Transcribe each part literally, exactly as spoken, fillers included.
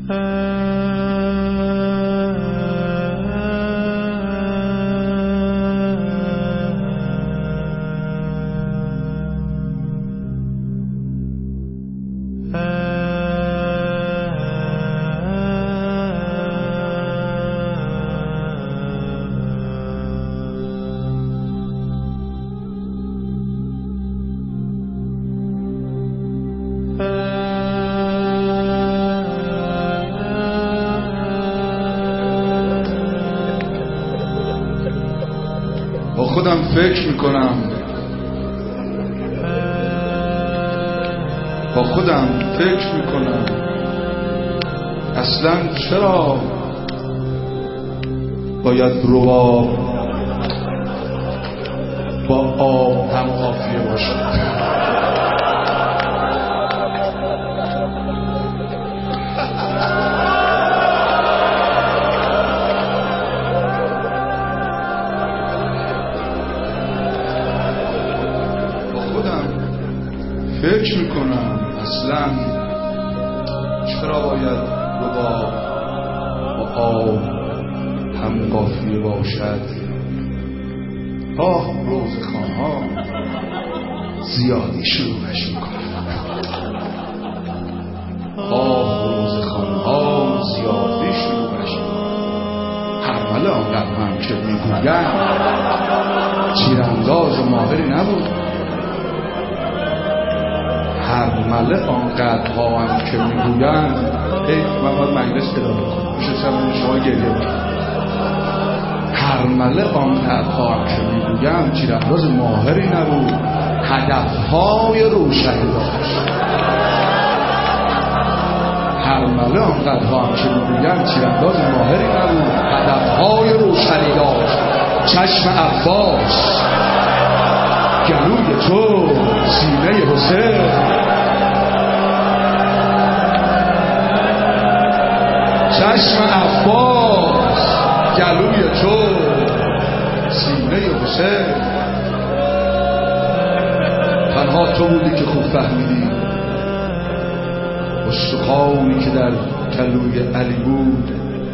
با خودم فکر میکنم با خودم فکر میکنم اصلا چرا باید رباب با آب هم قافیه باشه؟ فکر میکنم اصلا چرا باید رباب با آب هم قافیه باشد؟ آه روزخوان‌ها زیادی شروعش میکنم، آه روزخوان‌ها زیادی شروعش میکنم. حرمل آنقدر هم که میگوین تیرانداز ماهری نبود، هرمله آنقدر ها هم که میگویند ای من باید مجلس اداره کنم میشه سمن شما گریه بکنم. هرمله آنقدر ها هم که میگویند تیرانداز ماهری نبود، هدفهای روشنی داشت. هرمله آنقدر ها هم که میگویند تیرانداز ماهری نبود، هدفهای روشنی داشت. چشم عباس، گلوی تو، سینه حسین. چشم عباس، گلوی تو، سینه حسین. تنها تو بودی که خوب فهمیدی استخوانی که در گلوی علی بود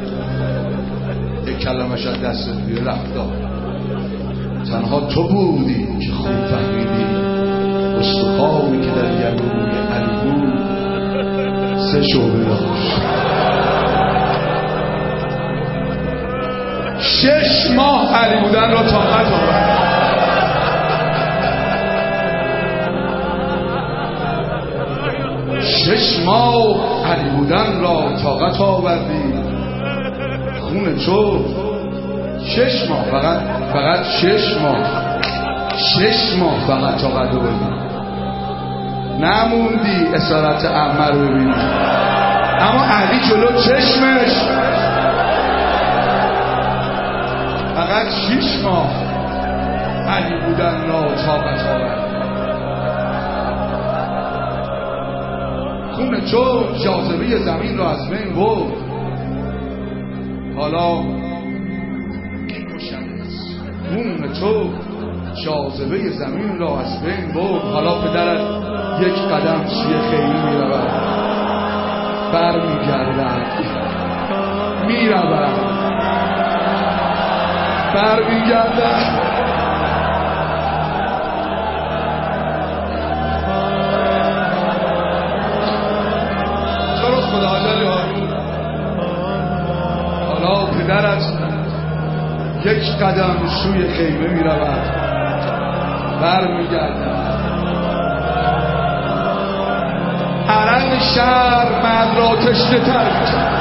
یک کلمش از دستت بیه رفت داد. تنها تو بودی که خوب فهمیدی استخوانی که در گلوی علی بود سه شعبه داشت. شش ماه علی بودن را طاقت آورد. شش ماه علی بودن را طاقت آوردی. خون تو شش ماه فقط فقط شش ماه شش ماه فقط طاقت آوردی. نموندی اسارت اعمه رو ببینی، اما علی جلو چشمش فقط شش ماه علی بودن را طاقت آورد. خون تو جاذبه زمین را از بین برد. حالا این مشخص خون تو جاذبه زمین را از بین برد. حالا پدرت یک قدم سوی خیلی می رود، بر می گردد، می رود، بر می گردد. حالا پدرت یک قدم سوی خیمه می رود، بر می گردد. عرق شهر من را تشنه تر می کرد.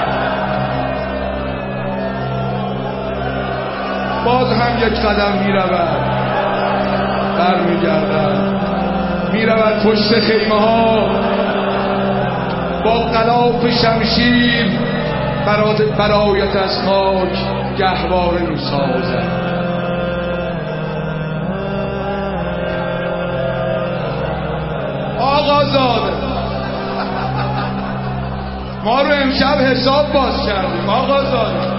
باز هم یک قدم می رود، بر می گردد. می رود پشت خیمه ها با غلاف شمشیر برایت از خاک گهواره می سازد. آقازاده ما رو امشب حساب باز کردیم. آقازاده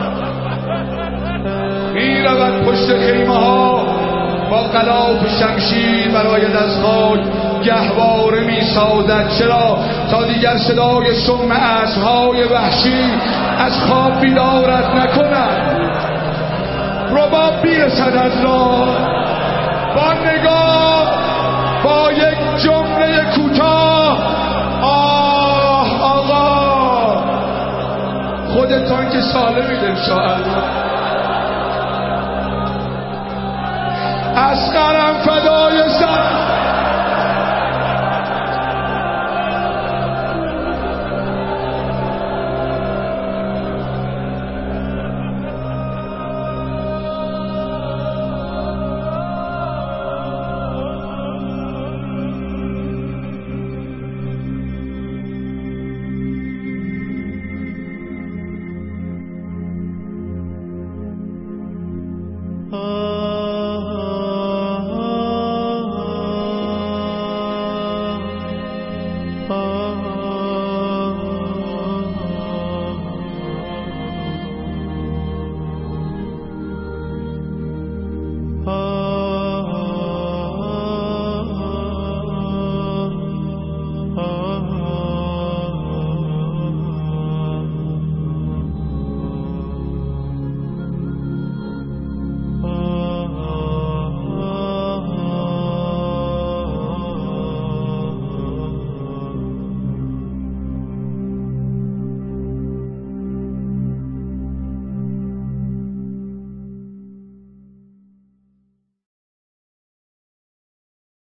می رود پشت خیمه ها با غلاف شمشیر برایت از خاک گهواره می سازد. چرا؟ تا دیگر صدای شم اسب‌های وحشی از خواب بیدارت نکند. رباب میرسد از راه، با نگاه، با یک جمله کوتاه: آه آقا خودتان که سالمید انشاءالله. اصغرم فدای سر